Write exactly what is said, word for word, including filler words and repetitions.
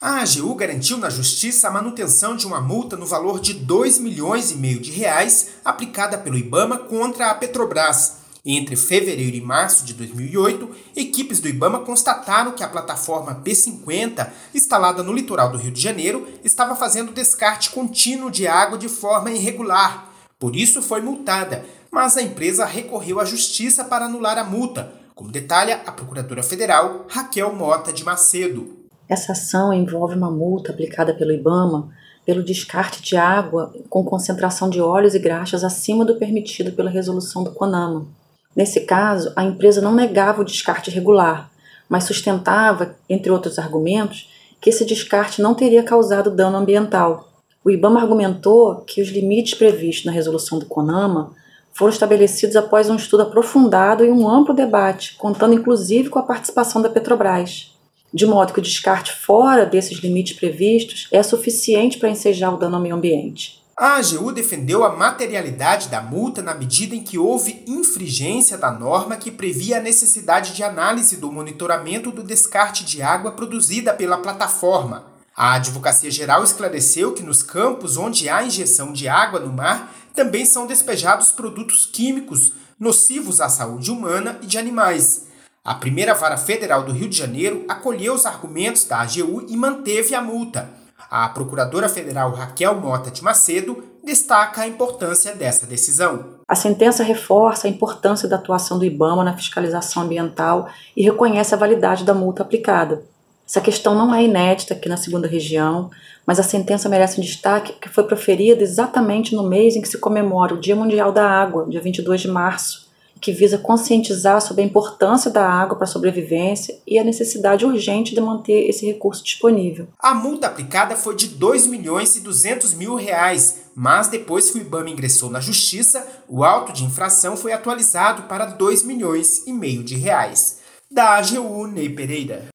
A AGU garantiu na Justiça a manutenção de uma multa no valor de dois milhões e meio de reais aplicada pelo IBAMA contra a Petrobras. Entre fevereiro e março de dois mil e oito, equipes do IBAMA constataram que a plataforma P cinquenta, instalada no litoral do Rio de Janeiro, estava fazendo descarte contínuo de água de forma irregular. Por isso foi multada, mas a empresa recorreu à Justiça para anular a multa, como detalha a procuradora federal Raquel Mota de Macedo. Essa ação envolve uma multa aplicada pelo IBAMA pelo descarte de água com concentração de óleos e graxas acima do permitido pela resolução do CONAMA. Nesse caso, a empresa não negava o descarte irregular, mas sustentava, entre outros argumentos, que esse descarte não teria causado dano ambiental. O IBAMA argumentou que os limites previstos na resolução do CONAMA foram estabelecidos após um estudo aprofundado e um amplo debate, contando inclusive com a participação da Petrobras, de modo que o descarte fora desses limites previstos é suficiente para ensejar o dano ao meio ambiente. A AGU defendeu a materialidade da multa na medida em que houve infringência da norma que previa a necessidade de análise do monitoramento do descarte de água produzida pela plataforma. A Advocacia Geral esclareceu que nos campos onde há injeção de água no mar também são despejados produtos químicos nocivos à saúde humana e de animais. A primeira vara federal do Rio de Janeiro acolheu os argumentos da AGU e manteve a multa. A procuradora federal Raquel Mota de Macedo destaca a importância dessa decisão. A sentença reforça a importância da atuação do IBAMA na fiscalização ambiental e reconhece a validade da multa aplicada. Essa questão não é inédita aqui na segunda região, mas a sentença merece um destaque porque foi proferida exatamente no mês em que se comemora o Dia Mundial da Água, dia vinte e dois de março, que visa conscientizar sobre a importância da água para a sobrevivência e a necessidade urgente de manter esse recurso disponível. A multa aplicada foi de dois milhões e duzentos mil reais, mas depois que o IBAMA ingressou na Justiça, o auto de infração foi atualizado para dois milhões e meio de reais. Da AGU, Ney Pereira.